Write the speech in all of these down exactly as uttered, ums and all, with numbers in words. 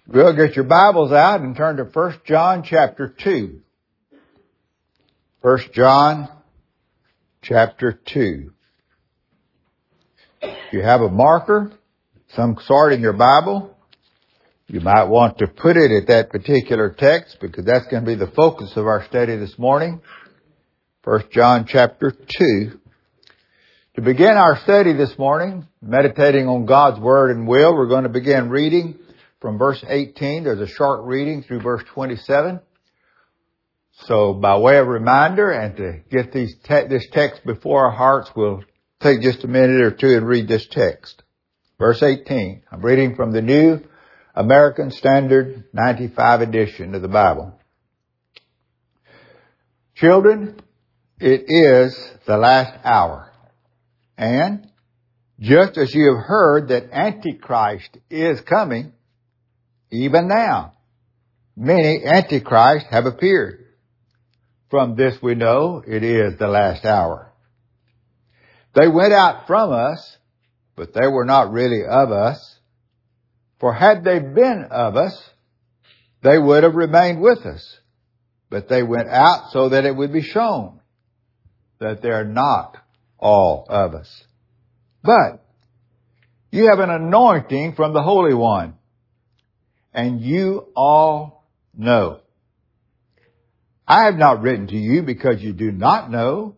We'll get your Bibles out and turn to First John chapter two. First John chapter two. If you have a marker, some sort in your Bible, you might want to put it at that particular text because that's going to be the focus of our study this morning. First John chapter two. To begin our study this morning, meditating on God's Word and will, we're going to begin reading from verse eighteen. There's a short reading through verse twenty-seven. So by way of reminder and to get these te- this text before our hearts, we'll take just a minute or two and read this text. Verse eighteen. I'm reading from the New American Standard ninety-five edition of the Bible. Children, it is the last hour. And just as you have heard that Antichrist is coming, even now, many Antichrists have appeared. From this we know it is the last hour. They went out from us, but they were not really of us. For had they been of us, they would have remained with us. But they went out so that it would be shown that they are not all of us. But you have an anointing from the Holy One, and you all know. I have not written to you because you do not know,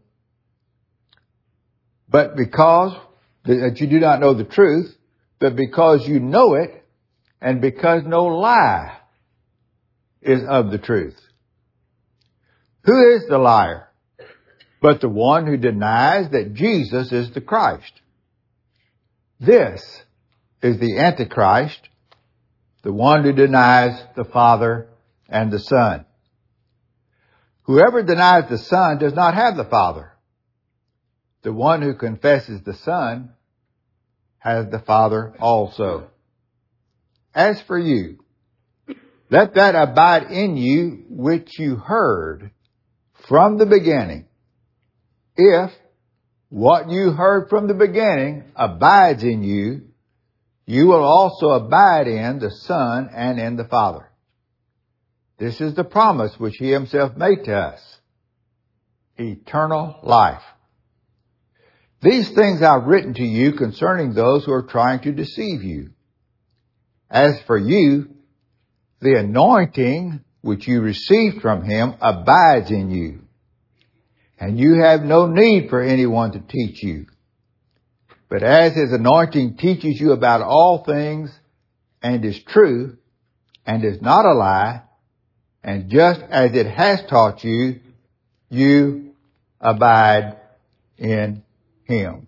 but because that you do not know the truth, but because you know it, and because no lie is of the truth. Who is the liar? But the one who denies that Jesus is the Christ. This is the Antichrist, the one who denies the Father and the Son. Whoever denies the Son does not have the Father. The one who confesses the Son has the Father also. As for you, let that abide in you which you heard from the beginning. If what you heard from the beginning abides in you, you will also abide in the Son and in the Father. This is the promise which He Himself made to us, eternal life. These things I've written to you concerning those who are trying to deceive you. As for you, the anointing which you received from Him abides in you. And you have no need for anyone to teach you. But as His anointing teaches you about all things and is true and is not a lie, and just as it has taught you, you abide in Him.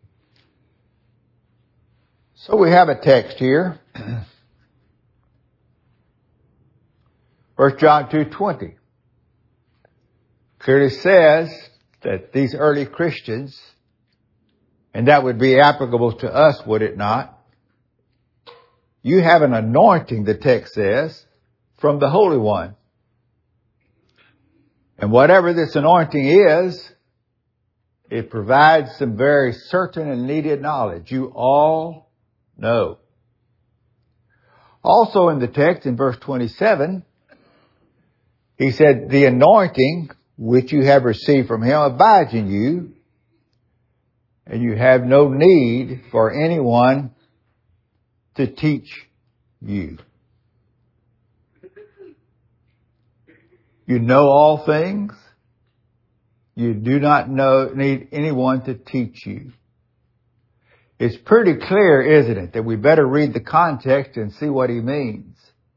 So we have a text here. First John two twenty. Clearly says that these early Christians, and that would be applicable to us, would it not? You have an anointing, the text says, from the Holy One. And whatever this anointing is, it provides some very certain and needed knowledge. You all know. Also in the text, in verse twenty-seven, he said, the anointing which you have received from Him abides in you, and you have no need for anyone to teach you. You know all things. You do not know, need anyone to teach you. It's pretty clear, isn't it, that we better read the context and see what he means.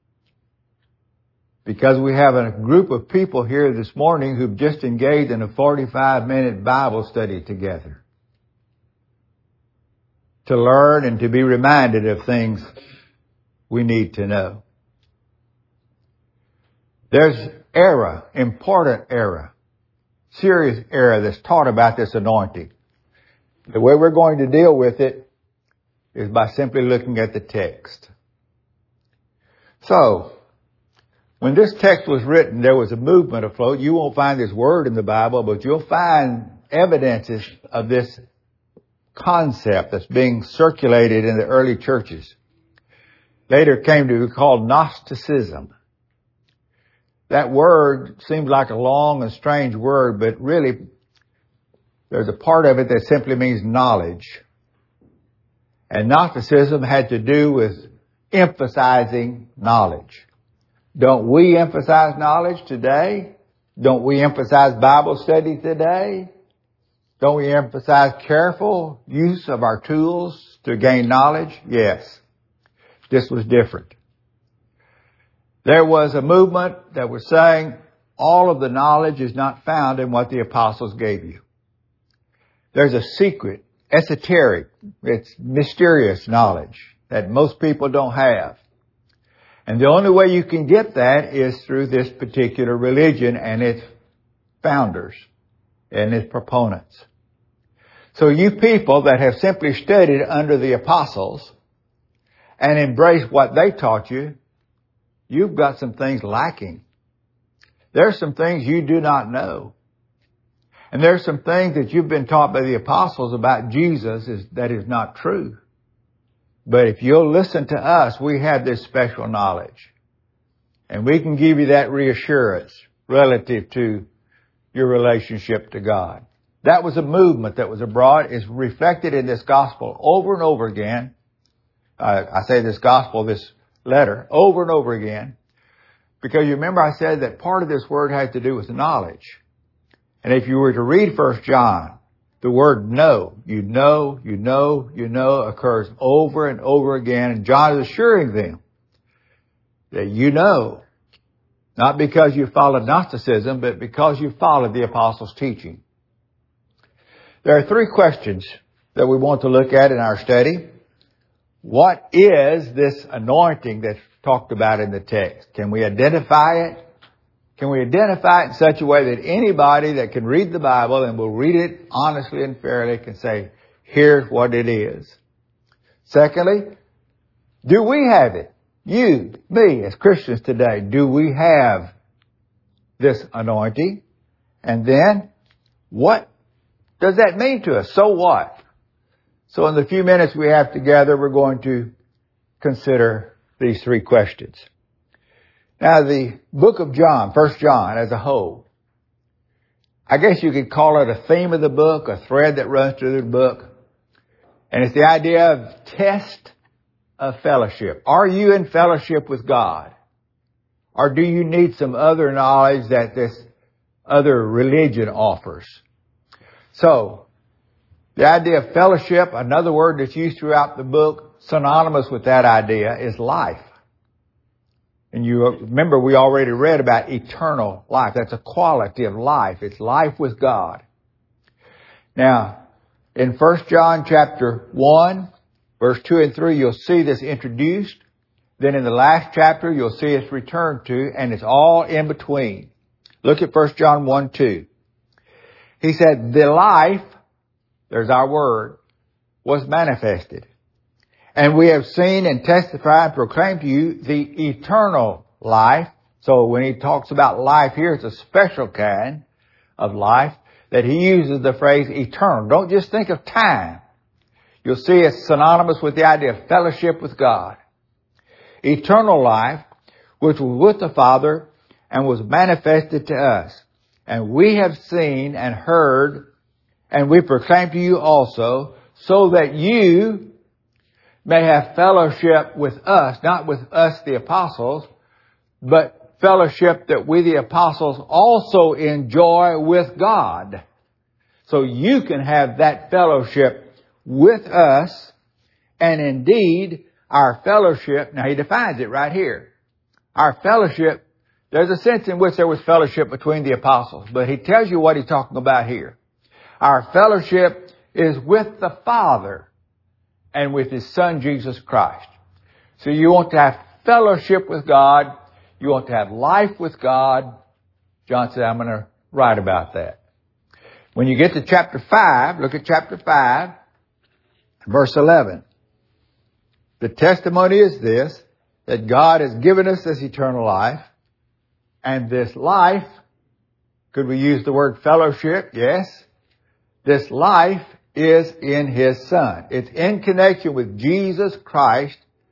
Because we have a group of people here this morning who've just engaged in a forty-five minute Bible study together. To learn and to be reminded of things we need to know. There's error, important error, serious error that's taught about this anointing. The way we're going to deal with it is by simply looking at the text. So, when this text was written, there was a movement afloat. You won't find this word in the Bible, but you'll find evidences of this concept that's being circulated in the early churches. later came to be called Gnosticism. That word seems like a long and strange word, but really there's a part of it that simply means knowledge. And Gnosticism had to do with emphasizing knowledge. Don't we emphasize knowledge today? Don't we emphasize Bible study today? Don't we emphasize careful use of our tools to gain knowledge? Yes. This was different. There was a movement that was saying all of the knowledge is not found in what the apostles gave you. There's a secret, esoteric, it's mysterious knowledge that most people don't have. And the only way you can get that is through this particular religion and its founders and its proponents. So you people that have simply studied under the apostles and embraced what they taught you, you've got some things lacking. There's some things you do not know. And there's some things that you've been taught by the apostles about Jesus is, that is not true. But if you'll listen to us, we have this special knowledge. And we can give you that reassurance relative to your relationship to God. That was a movement that was abroad. It's reflected in this gospel over and over again. Uh, I say this gospel, this letter, over and over again. Because you remember I said that part of this word had to do with knowledge. And if you were to read First John, the word know, you know, you know, you know occurs over and over again. And John is assuring them that you know, not because you followed Gnosticism, but because you followed the apostles' teaching. There are three questions that we want to look at in our study. What is this anointing that's talked about in the text? Can we identify it? Can we identify it in such a way that anybody that can read the Bible and will read it honestly and fairly can say, here's what it is? Secondly, do we have it? You, me, as Christians today, do we have this anointing? And then, what does that mean to us? So what? So in the few minutes we have together, we're going to consider these three questions. Now, the book of John, First John as a whole, I guess you could call it a theme of the book, a thread that runs through the book. And it's the idea of test of fellowship. Are you in fellowship with God? Or do you need some other knowledge that this other religion offers? So, the idea of fellowship, another word that's used throughout the book, synonymous with that idea, is life. And you remember we already read about eternal life. That's a quality of life. It's life with God. Now, in First John chapter one, verse two and three, you'll see this introduced. Then in the last chapter, you'll see it's returned to, and it's all in between. Look at First John one, two. He said, the life, there's our word, was manifested. And we have seen and testified and proclaimed to you the eternal life. So when he talks about life here, it's a special kind of life that he uses the phrase eternal. Don't just think of time. You'll see it's synonymous with the idea of fellowship with God. Eternal life, which was with the Father and was manifested to us. And we have seen and heard, and we proclaim to you also, so that you may have fellowship with us, not with us the apostles, but fellowship that we the apostles also enjoy with God. So you can have that fellowship with us, and indeed our fellowship, now he defines it right here. Our fellowship, there's a sense in which there was fellowship between the apostles, but he tells you what he's talking about here. Our fellowship is with the Father and with His Son, Jesus Christ. So you want to have fellowship with God. You want to have life with God. John said, I'm going to write about that. When you get to chapter five, look at chapter five, verse eleven. The testimony is this, that God has given us this eternal life, and this life, could we use the word fellowship? Yes. This life is in His Son. It's in connection with Jesus Christ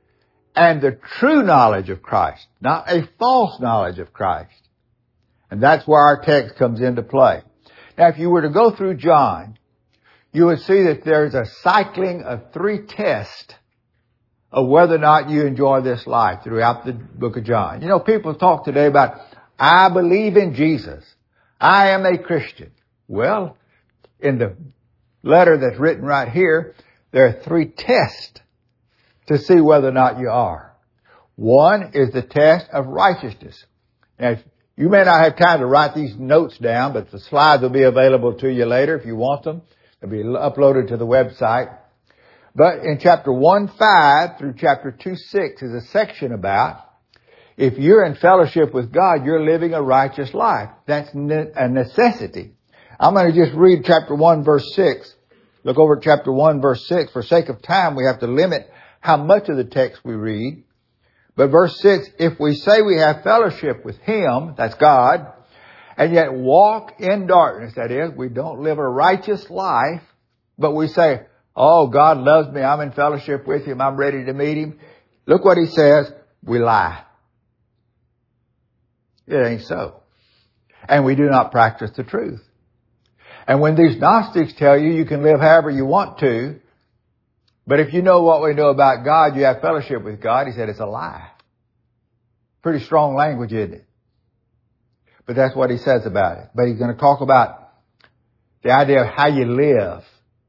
and the true knowledge of Christ, not a false knowledge of Christ. And that's where our text comes into play. Now, if you were to go through John, you would see that there's a cycling of three tests of whether or not you enjoy this life throughout the book of John. You know, people talk today about, I believe in Jesus. I am a Christian. Well, in the letter that's written right here, there are three tests to see whether or not you are. One is the test of righteousness. Now, you may not have time to write these notes down, but the slides will be available to you later if you want them. They'll be uploaded to the website. But in chapter one five through chapter two six is a section about if you're in fellowship with God, you're living a righteous life. That's a necessity. I'm going to just read chapter one verse six. Look over at chapter one verse six. For sake of time, we have to limit how much of the text we read. But verse six, if we say we have fellowship with Him, that's God, and yet walk in darkness, that is, we don't live a righteous life, but we say, oh, God loves me, I'm in fellowship with Him, I'm ready to meet Him. Look what He says, we lie. It ain't so. And we do not practice the truth. And when these Gnostics tell you you can live however you want to, but if you know what we know about God, you have fellowship with God, he said it's a lie. Pretty strong language, isn't it? But that's what he says about it. But he's going to talk about the idea of how you live.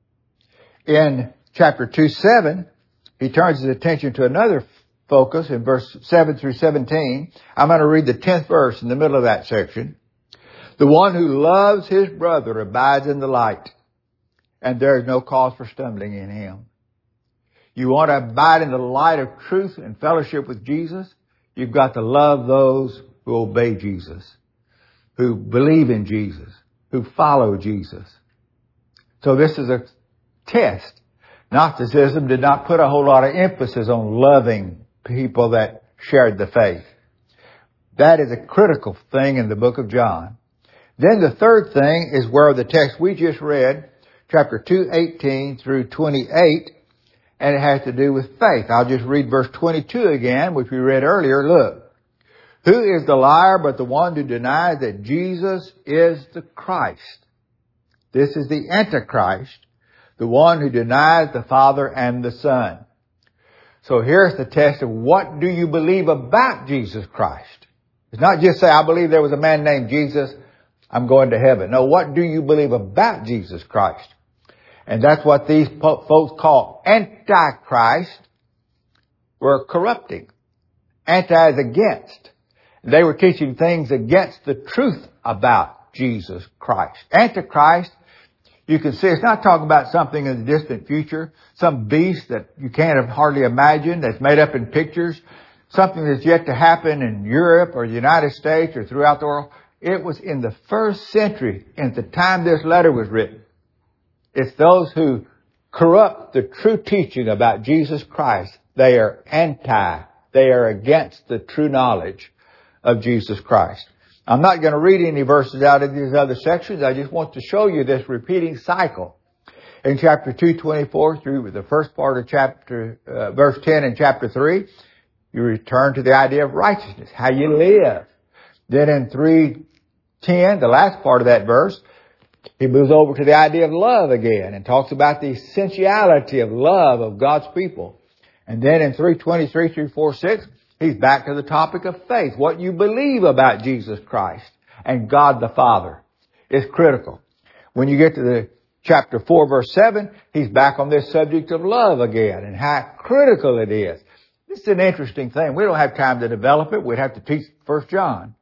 In chapter two seven, he turns his attention to another focus in verse seven through seventeen. I'm going to read the tenth verse in the middle of that section. The one who loves his brother abides in the light, and there is no cause for stumbling in him. You want to abide in the light of truth and fellowship with Jesus? You've got to love those who obey Jesus, who believe in Jesus, who follow Jesus. So this is a test. Gnosticism did not put a whole lot of emphasis on loving people that shared the faith. That is a critical thing in the book of John. Then the third thing is where the text we just read, chapter two eighteen through twenty-eight, and it has to do with faith. I'll just read verse twenty-two again, which we read earlier. Look. Who is the liar but the one who denies that Jesus is the Christ? This is the Antichrist, the one who denies the Father and the Son. So here's the test of what do you believe about Jesus Christ? It's not just say, I believe there was a man named Jesus, I'm going to heaven. No, what do you believe about Jesus Christ? And that's what these po- folks call Antichrist were corrupting. Anti is against. They were teaching things against the truth about Jesus Christ. Antichrist, you can see, it's not talking about something in the distant future, some beast that you can't hardly imagine, that's made up in pictures, something that's yet to happen in Europe or the United States or throughout the world. It was in the first century, at the time this letter was written. It's those who corrupt the true teaching about Jesus Christ. They are anti. They are against the true knowledge of Jesus Christ. I'm not going to read any verses out of these other sections. I just want to show you this repeating cycle. In chapter two twenty-four through the first part of chapter, uh, verse ten in chapter three, you return to the idea of righteousness, how you live. Then in three ten, the last part of that verse, he moves over to the idea of love again and talks about the essentiality of love of God's people. And then in three twenty-three through four six, he's back to the topic of faith. What you believe about Jesus Christ and God the Father is critical. When you get to the chapter four verse seven, he's back on this subject of love again and how critical it is. This is an interesting thing. We don't have time to develop it. We'd have to teach First John.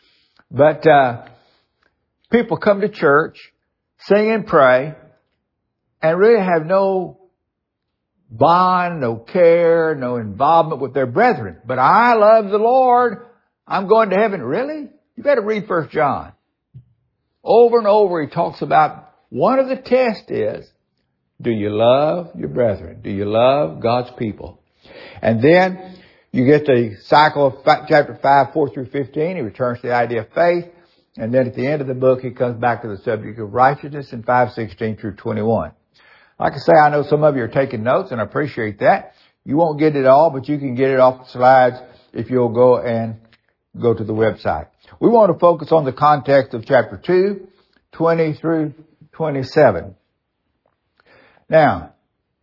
But uh people come to church, sing and pray, and really have no bond, no care, no involvement with their brethren. But I love the Lord. I'm going to heaven. Really? You better read First John. Over and over he talks about one of the tests is, do you love your brethren? Do you love God's people? And then you get the cycle of chapter five, four through fifteen. He returns to the idea of faith. And then at the end of the book, he comes back to the subject of righteousness in five sixteen through twenty-one. Like I say, I know some of you are taking notes, and I appreciate that. You won't get it all, but you can get it off the slides if you'll go and go to the website. We want to focus on the context of chapter two, twenty through twenty-seven. Now,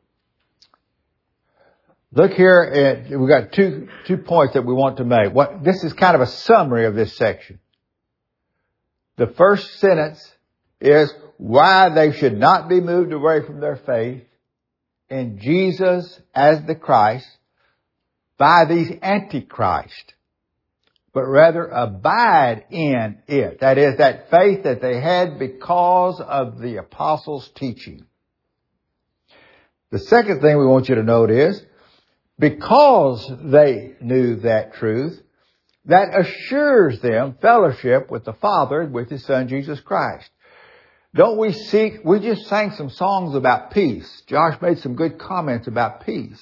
look here at, we've got two, two points that we want to make. What, this is kind of a summary of this section. The first sentence is why they should not be moved away from their faith in Jesus as the Christ by these antichrists, but rather abide in it. That is, that faith that they had because of the apostles' teaching. The second thing we want you to note is, because they knew that truth, that assures them fellowship with the Father and with His Son, Jesus Christ. Don't we seek, we just sang some songs about peace. Josh made some good comments about peace.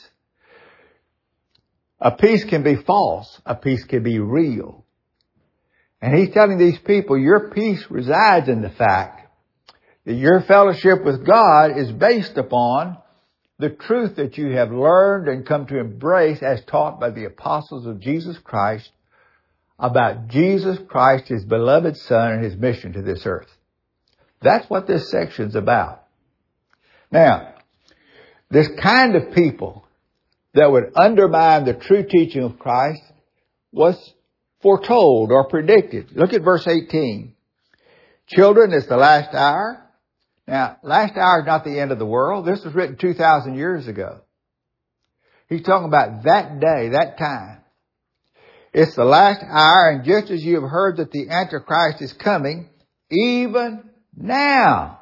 A peace can be false. A peace can be real. And he's telling these people, your peace resides in the fact that your fellowship with God is based upon the truth that you have learned and come to embrace as taught by the apostles of Jesus Christ about Jesus Christ, His beloved Son, and His mission to this earth. That's what this section's about. Now, this kind of people that would undermine the true teaching of Christ was foretold or predicted. Look at verse eighteen. Children, it's the last hour. Now, last hour is not the end of the world. This was written two thousand years ago. He's talking about that day, that time. It's the last hour, and just as you have heard that the Antichrist is coming, even now.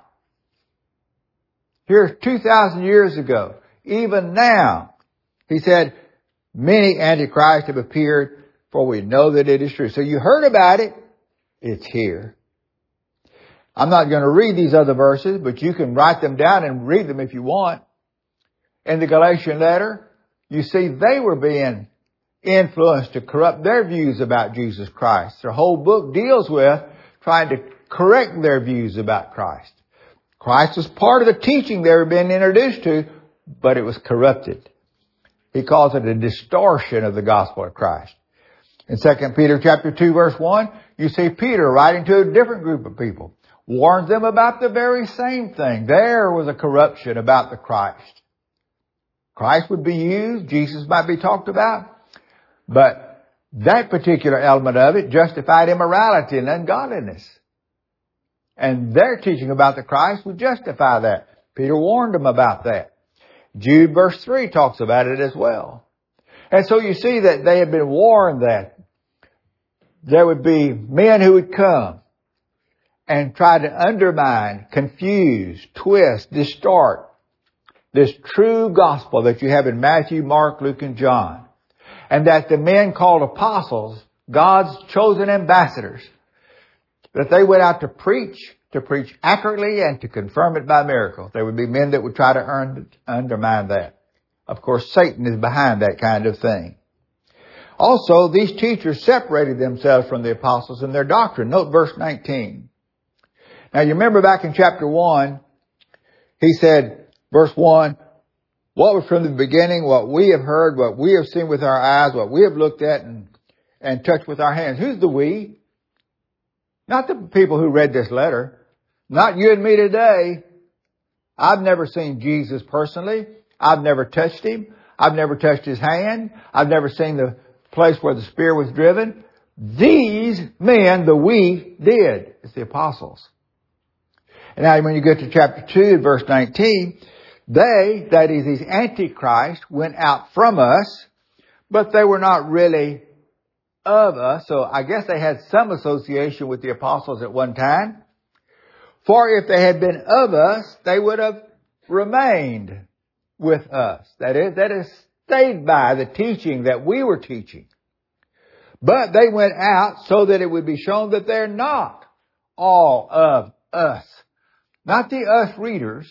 Here's two thousand years ago. Even now. He said, many antichrists have appeared, for we know that it is true. So you heard about it. It's here. I'm not going to read these other verses, but you can write them down and read them if you want. In the Galatian letter, you see they were being influenced to corrupt their views about Jesus Christ. Their whole book deals with trying to correct their views about Christ. Christ was part of the teaching they were being introduced to, but it was corrupted. He calls it a distortion of the gospel of Christ. In Second Peter chapter two verse one, you see Peter writing to a different group of people, warns them about the very same thing. There was a corruption about the Christ. Christ would be used, Jesus might be talked about, but that particular element of it justified immorality and ungodliness. And their teaching about the Christ would justify that. Peter warned them about that. Jude verse three talks about it as well. And so you see that they had been warned that there would be men who would come and try to undermine, confuse, twist, distort this true gospel that you have in Matthew, Mark, Luke, and John. And that the men called apostles, God's chosen ambassadors, that they went out to preach, to preach accurately and to confirm it by miracle. There would be men that would try to earn, undermine that. Of course, Satan is behind that kind of thing. Also, these teachers separated themselves from the apostles in their doctrine. Note verse nineteen. Now, you remember back in chapter one, he said, verse one, what was from the beginning, what we have heard, what we have seen with our eyes, what we have looked at and, and touched with our hands. Who's the we? Not the people who read this letter. Not you and me today. I've never seen Jesus personally. I've never touched Him. I've never touched His hand. I've never seen the place where the spear was driven. These men, the we, did. It's the apostles. And now when you get to chapter two, verse nineteen, they, that is these antichrists, went out from us, but they were not really of us. So I guess they had some association with the apostles at one time. For if they had been of us, they would have remained with us. That is, that is stayed by the teaching that we were teaching. But they went out so that it would be shown that they're not all of us. Not the us readers.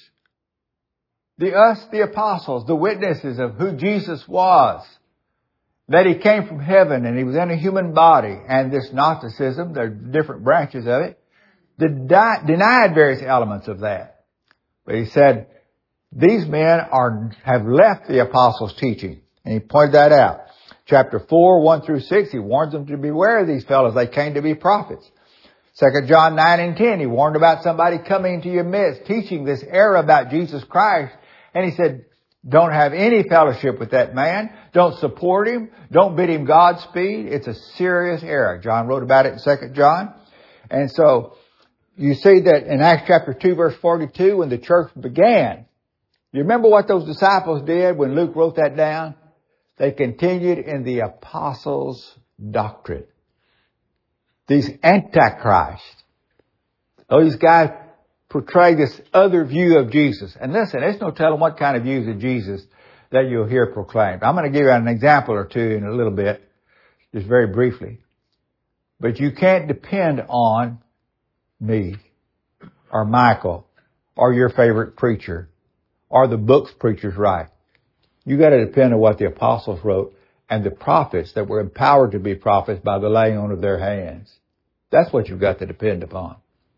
The us, the apostles, the witnesses of who Jesus was. That He came from heaven and He was in a human body. And this Gnosticism, there are different branches of it, denied various elements of that. But he said, these men are have left the apostles' teaching. And he pointed that out. Chapter four, one through six, he warns them to beware of these fellows. They came to be prophets. Second John nine and ten, he warned about somebody coming into your midst, teaching this error about Jesus Christ. And he said, don't have any fellowship with that man. Don't support him. Don't bid him Godspeed. It's a serious error. John wrote about it in Second John. And so, you see that in Acts chapter two, verse forty-two, when the church began, you remember what those disciples did when Luke wrote that down? They continued in the apostles' doctrine. These antichrists. These guys portray this other view of Jesus. And listen, there's no telling what kind of views of Jesus that you'll hear proclaimed. I'm going to give you an example or two in a little bit, just very briefly. But you can't depend on me or Michael or your favorite preacher or the books preachers write. You got to depend on what the apostles wrote and the prophets that were empowered to be prophets by the laying on of their hands. That's what you've got to depend upon.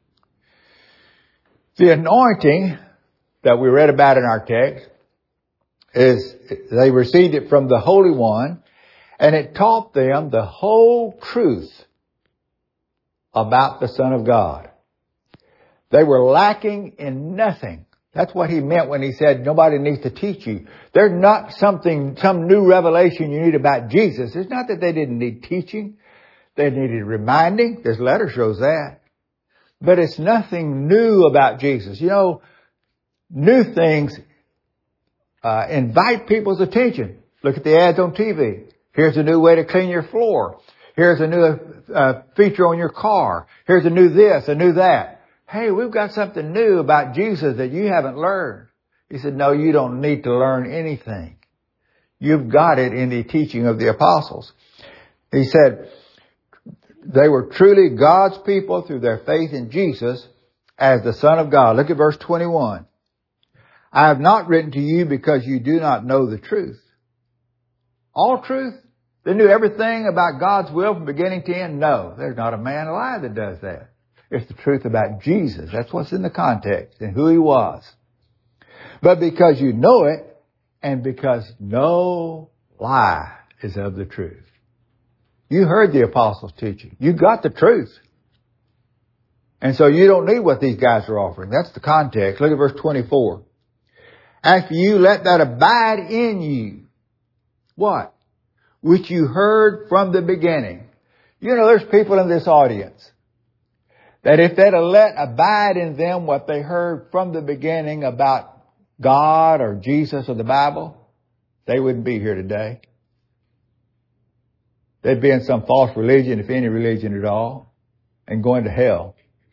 The anointing that we read about in our text is they received it from the Holy One, and it taught them the whole truth about the Son of God. They were lacking in nothing. That's what he meant when he said nobody needs to teach you. There's not something, some new revelation you need about Jesus. It's not that they didn't need teaching. They needed reminding. This letter shows that. But it's nothing new about Jesus. You know, new things uh, invite people's attention. Look at the ads on T V. Here's a new way to clean your floor. Here's a new uh, feature on your car. Here's a new this, a new that. Hey, we've got something new about Jesus that you haven't learned. He said, no, you don't need to learn anything. You've got it in the teaching of the apostles. He said, they were truly God's people through their faith in Jesus as the Son of God. Look at verse twenty-one. I have not written to you because you do not know the truth. All truth? They knew everything about God's will from beginning to end? No, there's not a man alive that does that. It's the truth about Jesus. That's what's in the context and who He was. But because you know it, and because no lie is of the truth. You heard the apostles' teaching. You got the truth. And so you don't need what these guys are offering. That's the context. Look at verse twenty-four. As for you, let that abide in you. What? Which you heard from the beginning. You know, there's people in this audience that if they'd have let abide in them what they heard from the beginning about God or Jesus or the Bible, they wouldn't be here today. They'd be in some false religion, if any religion at all, and going to hell.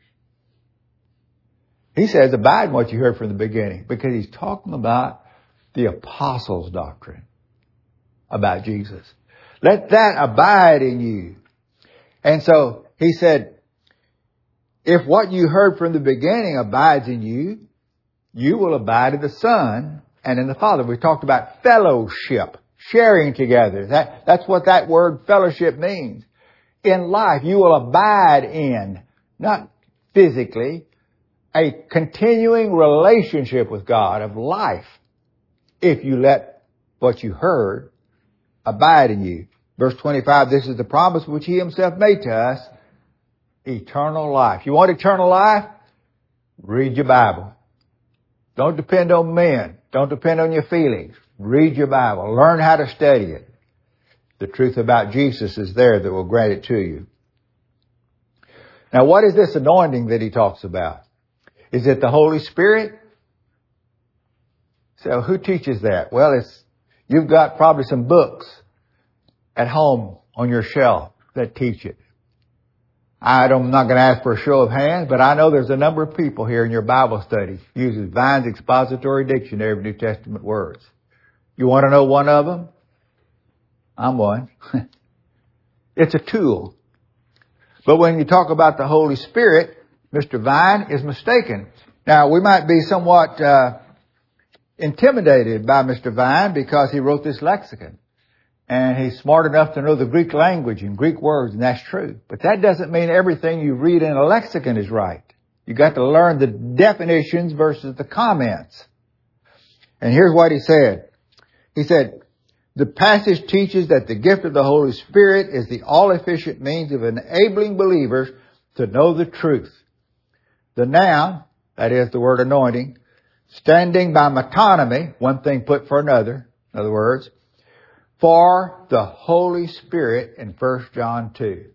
He says, abide in what you heard from the beginning, because he's talking about the apostles' doctrine about Jesus. Let that abide in you. And so he said, if what you heard from the beginning abides in you, you will abide in the Son and in the Father. We talked about fellowship, sharing together. That, that's what that word fellowship means. In life, you will abide in, not physically, a continuing relationship with God of life if you let what you heard abide in you. Verse twenty-five, this is the promise which He Himself made to us, eternal life. You want eternal life? Read your Bible. Don't depend on men. Don't depend on your feelings. Read your Bible. Learn how to study it. The truth about Jesus is there that will grant it to you. Now, what is this anointing that he talks about? Is it the Holy Spirit? So who teaches that? Well, it's, you've got probably some books at home on your shelf that teach it. I don't, I'm not going to ask for a show of hands, but I know there's a number of people here in your Bible study uses Vine's Expository Dictionary of New Testament words. You want to know one of them? I'm one. It's a tool. But when you talk about the Holy Spirit, Mister Vine is mistaken. Now, we might be somewhat uh, intimidated by Mister Vine because he wrote this lexicon. And he's smart enough to know the Greek language and Greek words, and that's true. But that doesn't mean everything you read in a lexicon is right. You got to learn the definitions versus the comments. And here's what he said. He said, The passage teaches that the gift of the Holy Spirit is the all-efficient means of enabling believers to know the truth. The noun, that is the word anointing, standing by metonymy, one thing put for another, in other words, for the Holy Spirit in First John two.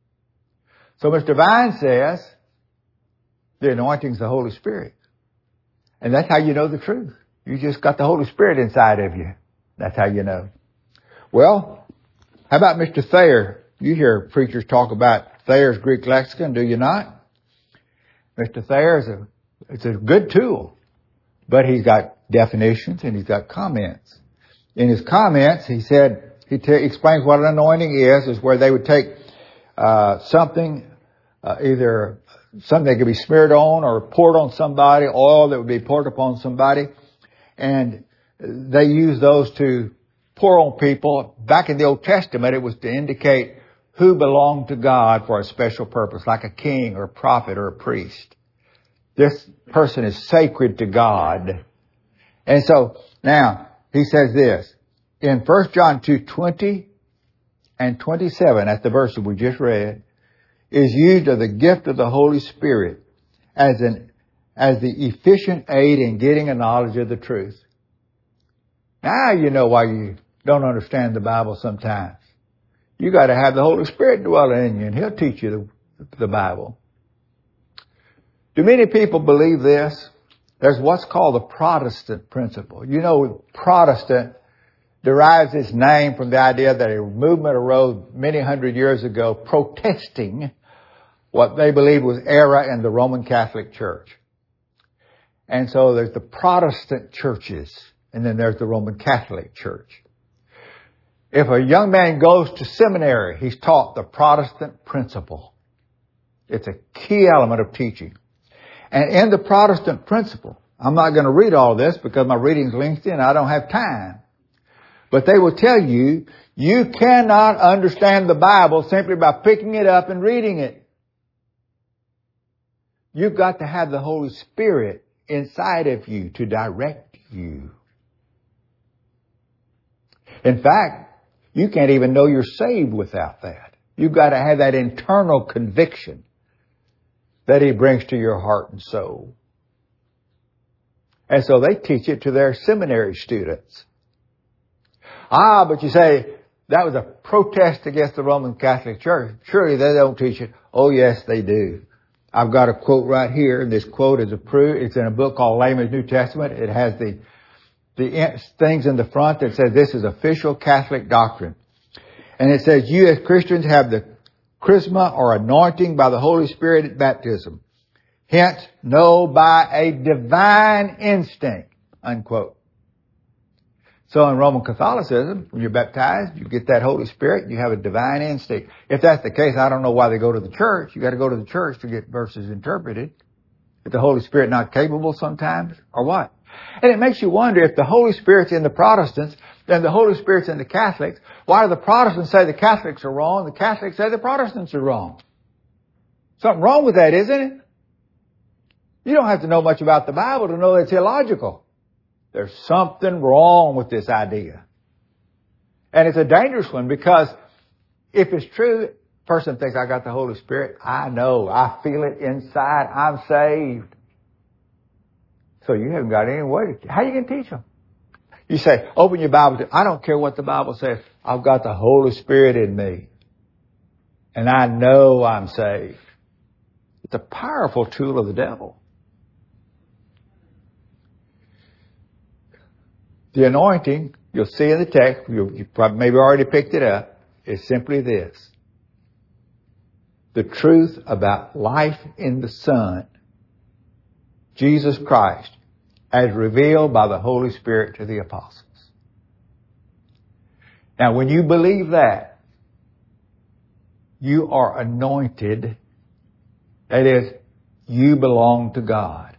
So Mister Vine says the anointing is the Holy Spirit. And that's how you know the truth. You just got the Holy Spirit inside of you. That's how you know. Well, how about Mister Thayer? You hear preachers talk about Thayer's Greek lexicon, do you not? Mister Thayer is a, it's a good tool, but he's got definitions and he's got comments. In his comments, he said, he t- explains what an anointing is, is where they would take uh, something, uh, either something that could be smeared on or poured on somebody, oil that would be poured upon somebody, and they use those to pour on people. Back in the Old Testament, it was to indicate who belonged to God for a special purpose, like a king or a prophet or a priest. This person is sacred to God. And so, now, he says this, in First John two twenty and twenty-seven, that's the verse that we just read, is used of the gift of the Holy Spirit as an as the efficient aid in getting a knowledge of the truth. Now you know why you don't understand the Bible sometimes. You got to have the Holy Spirit dwelling in you, and He'll teach you the, the Bible. Do many people believe this? There's what's called the Protestant principle. You know, Protestant derives its name from the idea that a movement arose many hundred years ago protesting what they believed was error in the Roman Catholic Church. And so there's the Protestant churches, and then there's the Roman Catholic Church. If a young man goes to seminary, he's taught the Protestant principle. It's a key element of teaching. And in the Protestant principle, I'm not going to read all this because my reading's lengthy and I don't have time. But they will tell you, you cannot understand the Bible simply by picking it up and reading it. You've got to have the Holy Spirit inside of you to direct you. In fact, you can't even know you're saved without that. You've got to have that internal conviction that He brings to your heart and soul. And so they teach it to their seminary students. Ah, but you say, that was a protest against the Roman Catholic Church. Surely they don't teach it. Oh, yes, they do. I've got a quote right here. This quote is approved. It's in a book called Layman's New Testament. It has the the things in the front that says this is official Catholic doctrine. And it says, you as Christians have the chrisma or anointing by the Holy Spirit at baptism. Hence, know by a divine instinct, unquote. So in Roman Catholicism, when you're baptized, you get that Holy Spirit, you have a divine instinct. If that's the case, I don't know why they go to the church. You got to go to the church to get verses interpreted. Is the Holy Spirit not capable sometimes, or what? And it makes you wonder, if the Holy Spirit's in the Protestants, then the Holy Spirit's in the Catholics. Why do the Protestants say the Catholics are wrong, and the Catholics say the Protestants are wrong? Something wrong with that, isn't it? You don't have to know much about the Bible to know it's illogical. There's something wrong with this idea. And it's a dangerous one, because if it's true, a person thinks, I got the Holy Spirit. I know. I feel it inside. I'm saved. So you haven't got any way to, how are you going to teach them? You say, open your Bible. To, I don't care what the Bible says. I've got the Holy Spirit in me. And I know I'm saved. It's a powerful tool of the devil. The anointing, you'll see in the text, you, you probably maybe already picked it up, is simply this. The truth about life in the Son, Jesus Christ, as revealed by the Holy Spirit to the apostles. Now, when you believe that, you are anointed. That is, you belong to God.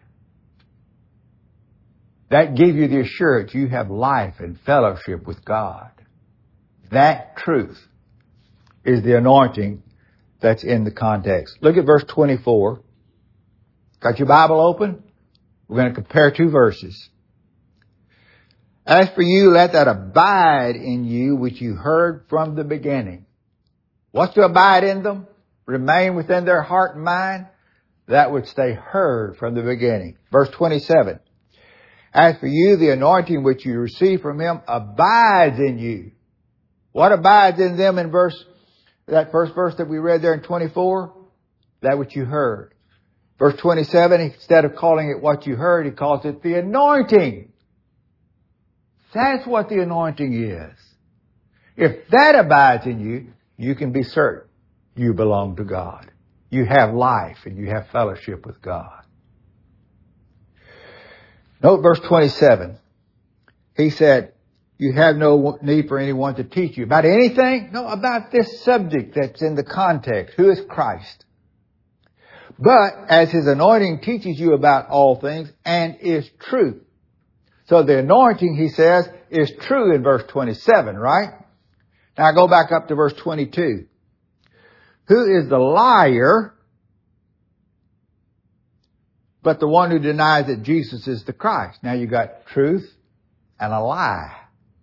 That gives you the assurance you have life and fellowship with God. That truth is the anointing that's in the context. Look at verse twenty-four. Got your Bible open? We're going to compare two verses. As for you, let that abide in you which you heard from the beginning. What's to abide in them? Remain within their heart and mind? That which they heard from the beginning. Verse twenty-seven. As for you, the anointing which you receive from Him abides in you. What abides in them in verse, that first verse that we read there in twenty-four? That which you heard. Verse twenty-seven, instead of calling it what you heard, he calls it the anointing. That's what the anointing is. If that abides in you, you can be certain you belong to God. You have life and you have fellowship with God. Note verse twenty-seven. He said, you have no need for anyone to teach you about anything. No, about this subject that's in the context. Who is Christ? But as His anointing teaches you about all things and is truth. So the anointing, he says, is true in verse twenty-seven, right? Now go back up to verse twenty-two. Who is the liar but the one who denies that Jesus is the Christ? Now you got truth and a lie.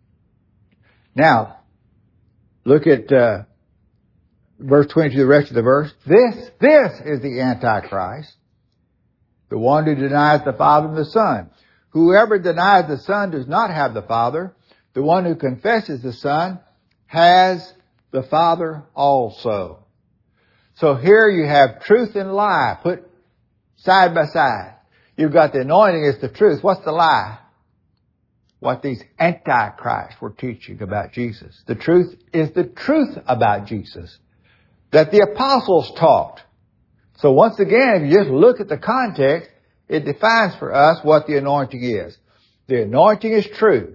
Now, look at uh, verse twenty-two, the rest of the verse. This, this is the Antichrist, the one who denies the Father and the Son. Whoever denies the Son does not have the Father. The one who confesses the Son has the Father also. So here you have truth and lie put side by side. You've got the anointing is the truth. What's the lie? What these antichrists were teaching about Jesus. The truth is the truth about Jesus that the apostles taught. So once again, if you just look at the context, it defines for us what the anointing is. The anointing is true.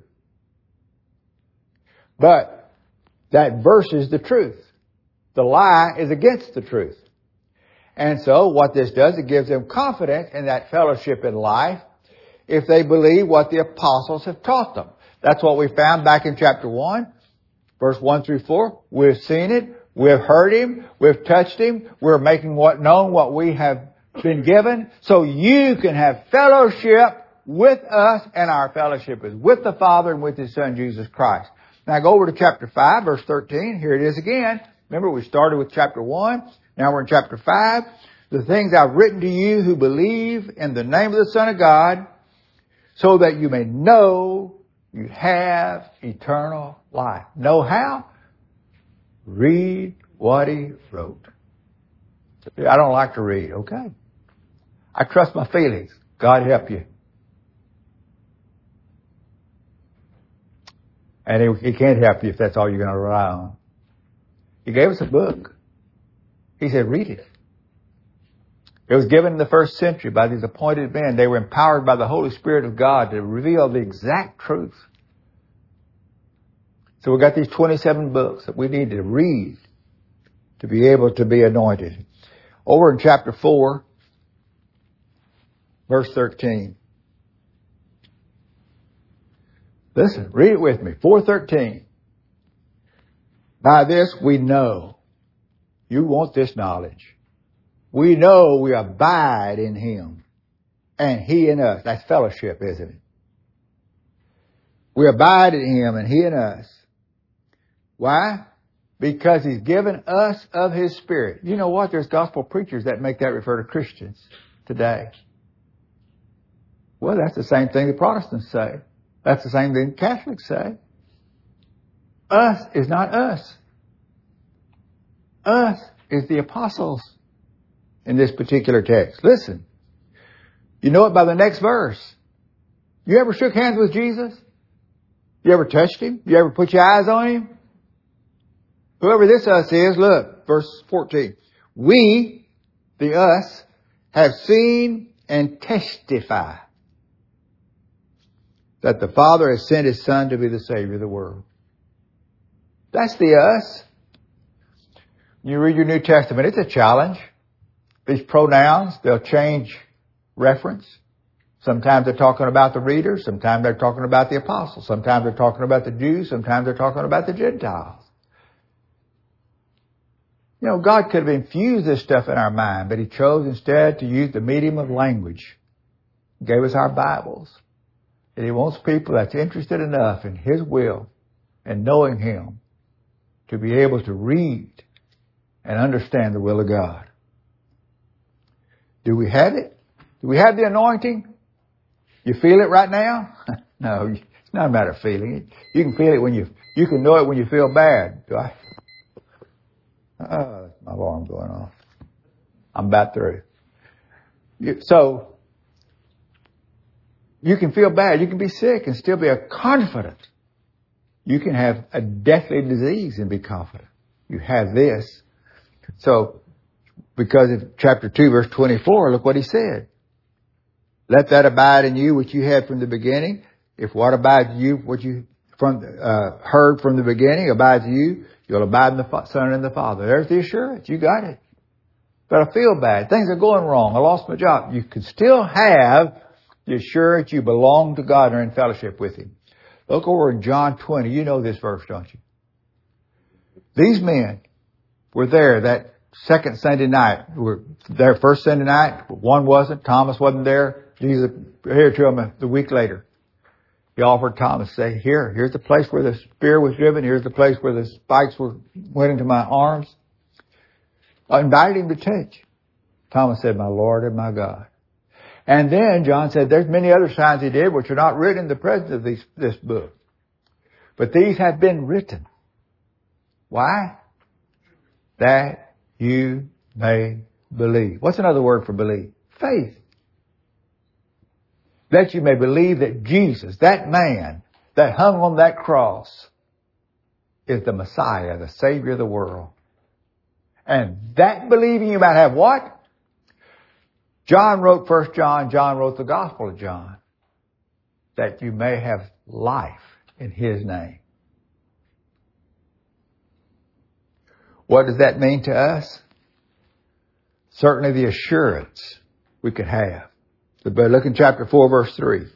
But that verse is the truth. The lie is against the truth. And so what this does, it gives them confidence in that fellowship in life if they believe what the apostles have taught them. That's what we found back in chapter one, verse one through four. We've seen it. We've heard Him. We've touched Him. We're making what known what we have been given. So you can have fellowship with us, and our fellowship is with the Father and with His Son, Jesus Christ. Now go over to chapter five, verse thirteen. Here it is again. Remember, we started with chapter one. Now we're in chapter five. The things I've written to you who believe in the name of the Son of God, so that you may know you have eternal life. Know how? Read what He wrote. I don't like to read. Okay. I trust my feelings. God help you. And He, he can't help you if that's all you're going to rely on. He gave us a book. He said, read it. It was given in the first century by these appointed men. They were empowered by the Holy Spirit of God to reveal the exact truth. So we've got these twenty-seven books that we need to read to be able to be anointed. Over in chapter four, verse thirteen. Listen, read it with me. four thirteen. By this we know. You want this knowledge. We know we abide in Him and He in us. That's fellowship, isn't it? We abide in Him and He in us. Why? Because He's given us of His Spirit. You know what? There's gospel preachers that make that refer to Christians today. Well, that's the same thing the Protestants say. That's the same thing the Catholics say. Us is not us. Us is the apostles in this particular text. Listen. You know it by the next verse. You ever shook hands with Jesus? You ever touched Him? You ever put your eyes on Him? Whoever this us is, look, verse fourteen. We, the us, have seen and testify that the Father has sent His Son to be the Savior of the world. That's the us. You read your New Testament, it's a challenge. These pronouns, they'll change reference. Sometimes they're talking about the readers. Sometimes they're talking about the apostles. Sometimes they're talking about the Jews. Sometimes they're talking about the Gentiles. You know, God could have infused this stuff in our mind, but He chose instead to use the medium of language. He gave us our Bibles. And He wants people that's interested enough in His will and knowing Him to be able to read and understand the will of God. Do we have it? Do we have the anointing? You feel it right now? No, it's not a matter of feeling it. You can feel it when you, you can know it when you feel bad. Do I? Oh, my alarm going off. I'm about through. You, so, you can feel bad. You can be sick and still be confident. You can have a deathly disease and be confident. You have this. So, because of chapter two, verse twenty-four, look what He said. Let that abide in you which you had from the beginning. If what abides in you, what you from uh, heard from the beginning abides in you, you'll abide in the Son and the Father. There's the assurance. You got it. But I feel bad. Things are going wrong. I lost my job. You can still have the assurance you belong to God and are in fellowship with Him. Look over in John twenty. You know this verse, don't you? These men were there that second Sunday night. Were there first Sunday night. One wasn't. Thomas wasn't there. Jesus appeared to him the week later. He offered Thomas, say, here, here's the place where the spear was driven. Here's the place where the spikes were went into my arms. I invited him to touch. Thomas said, my Lord and my God. And then John said, there's many other signs He did which are not written in the presence of these, this book. But these have been written. Why? That you may believe. What's another word for believe? Faith. That you may believe that Jesus, that man that hung on that cross, is the Messiah, the Savior of the world. And that believing you might have what? John wrote First John, John wrote the Gospel of John. That you may have life in His name. What does that mean to us? Certainly the assurance we could have. But look in chapter four, verse three.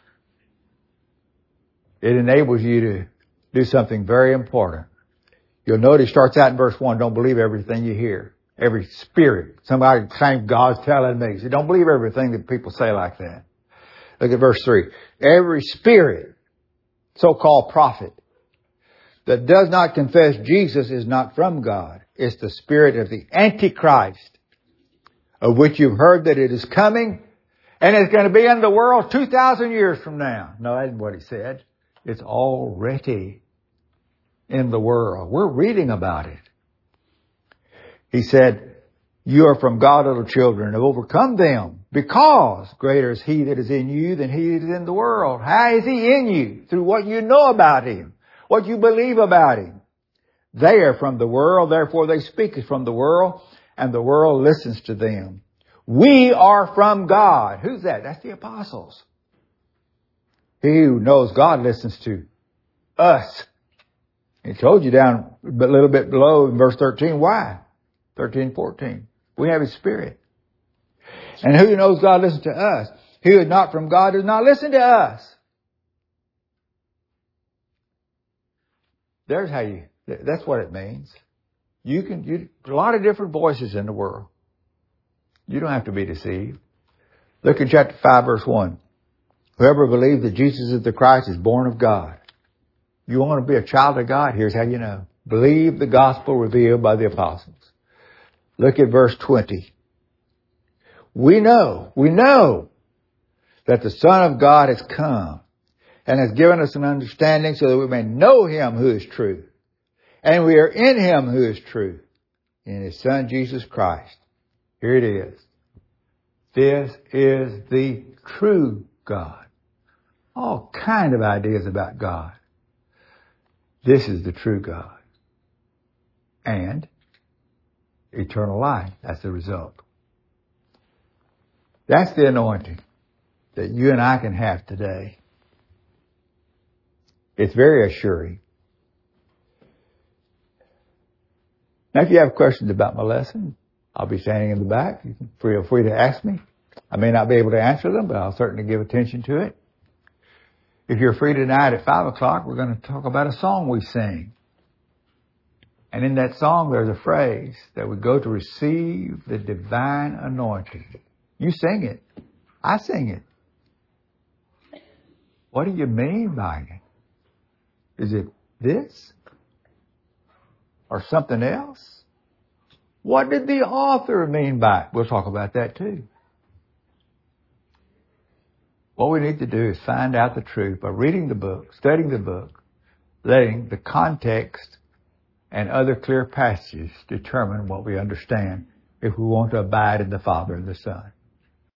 It enables you to do something very important. You'll notice it starts out in verse one, don't believe everything you hear. Every spirit. Somebody claims God's telling me. So don't believe everything that people say like that. Look at verse three. Every spirit, so-called prophet, that does not confess Jesus is not from God. It's the spirit of the Antichrist, of which you've heard that it is coming, and it's going to be in the world two thousand years from now. No, that isn't what He said. It's already in the world. We're reading about it. He said, you are from God, little children, and have overcome them, because greater is He that is in you than he that is in the world. How is He in you? Through what you know about Him, what you believe about Him. They are from the world, therefore they speak from the world, and the world listens to them. We are from God. Who's that? That's the apostles. He who knows God listens to us. He told you down a little bit below in verse thirteen. Why? thirteen, fourteen. We have His Spirit. And who knows God listens to us? He who is not from God does not listen to us. There's how you, that's what it means. You can, you, a lot of different voices in the world. You don't have to be deceived. Look at chapter five, verse one. Whoever believes that Jesus is the Christ is born of God. You want to be a child of God? Here's how you know. Believe the gospel revealed by the apostles. Look at verse twenty. We know, we know that the Son of God has come and has given us an understanding so that we may know Him who is true. And we are in Him who is true, in His Son Jesus Christ. Here it is. This is the true God. All kind of ideas about God. This is the true God. And eternal life. That's the result. That's the anointing that you and I can have today. It's very assuring. Now, if you have questions about my lesson, I'll be standing in the back. You can feel free to ask me. I may not be able to answer them, but I'll certainly give attention to it. If you're free tonight at five o'clock, we're going to talk about a song we sing. And in that song, there's a phrase that we go to receive the divine anointing. You sing it. I sing it. What do you mean by it? Is it this? Or something else? What did the author mean by it? We'll talk about that too. What we need to do is find out the truth by reading the book, studying the book, letting the context and other clear passages determine what we understand if we want to abide in the Father and the Son.